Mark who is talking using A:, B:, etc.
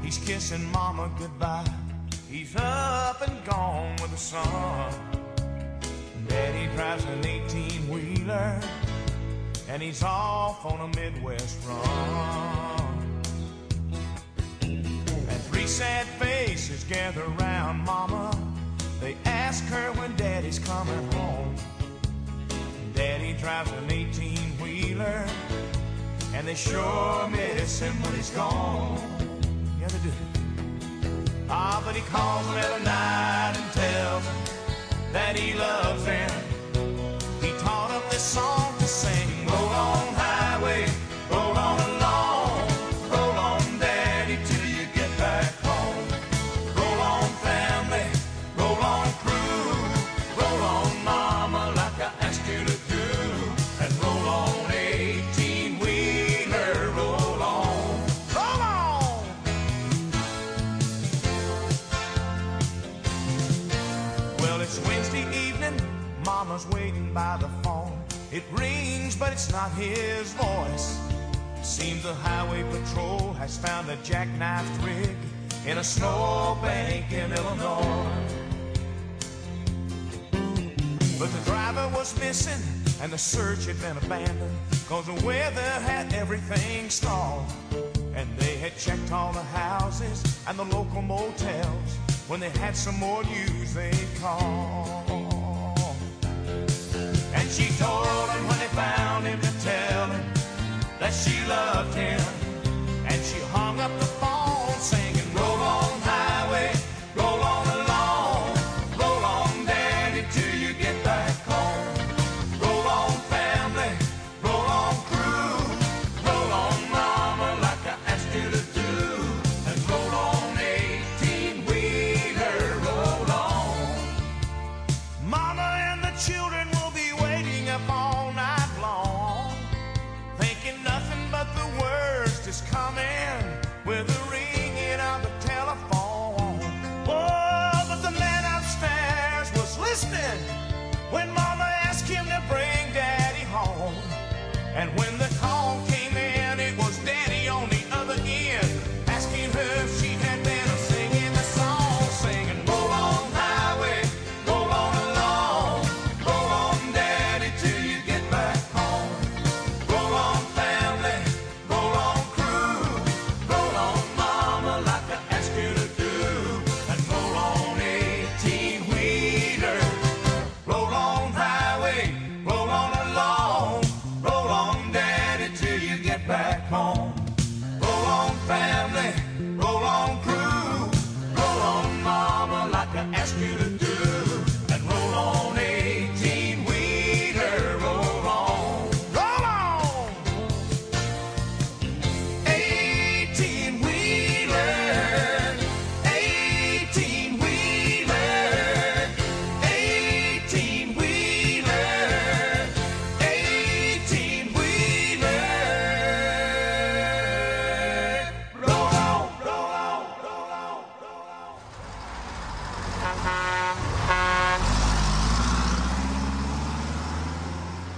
A: He's kissing mama goodbye. He's up and gone with the sun. Daddy drives an 18-wheeler, and he's off on a Midwest run. And three sad faces gather around mama. They ask her when daddy's coming home. Daddy drives an 18-wheeler, and they sure miss him when he's gone. Yeah, they do. Ah, but he calls them every night and tells them that he loves them. He taught them this song to sing. Roll on highway, roll on along, roll on daddy till you get back home. Roll on family, roll on crew, roll on mama like I asked you to do. And roll on 18-wheeler, roll on, roll on. Well, it's Wednesday evening, mama's waiting by the phone. It rings, but it's not his voice. Seems the highway patrol has found a jackknifed rig in a snowbank in Illinois. But the driver was missing, and the search had been abandoned, 'cause the weather had everything stalled. And they had checked all the houses and the local motels. When they had some more news, they'd call. And she told him when they found him to tell him that she loved him. And she hung up the phone singing, roll on highway, roll on along, roll on daddy till you get back home. Roll on family, roll on crew, roll on mama like I asked you to do. And roll on 18-wheeler, roll on. Mama and the children will be waiting up all night long, thinking nothing but the worst is coming with the ringing of the telephone. Oh, but the man upstairs was listening when mama asked him to bring daddy home. And when the call came in, it was daddy on the other end, asking her if she had been singing the song, singing, roll on highway, roll on along, roll on daddy till you get back home. Roll on family, roll on crew, roll on mama like I asked you to do. And roll on 18-wheeler, roll on highway, roll on along, roll on daddy till you get back home. Roll on family, roll on crew, roll on mama like I asked you to do. And roll on 18-wheeler, roll on, roll on. 18-wheeler, 18-wheeler, 18-wheeler, 18-wheeler. Roll on, roll on, roll on, roll on.